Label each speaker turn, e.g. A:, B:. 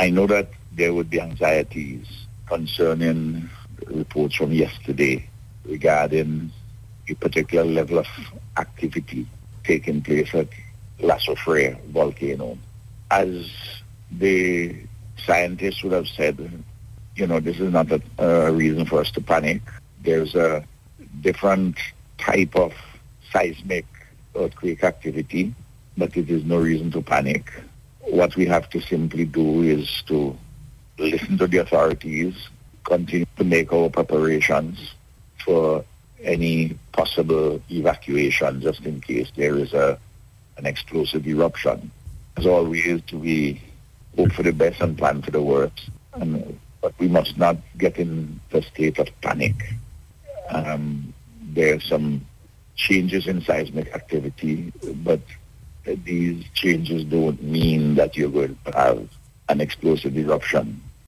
A: I know that there would be anxieties concerning reports from yesterday regarding a particular level of activity taking place at La Soufrière volcano. As the scientists would have said, this is not a reason for us to panic. There's a different type of seismic earthquake activity, but it is no reason to panic. What we have to simply do is to listen to the authorities, continue to make our preparations for any possible evacuation just in case there is an explosive eruption. As always, we hope for the best and plan for the worst, but we must not get in the state of panic. There are some changes in seismic activity, but these changes don't mean that you're going to have an explosive eruption.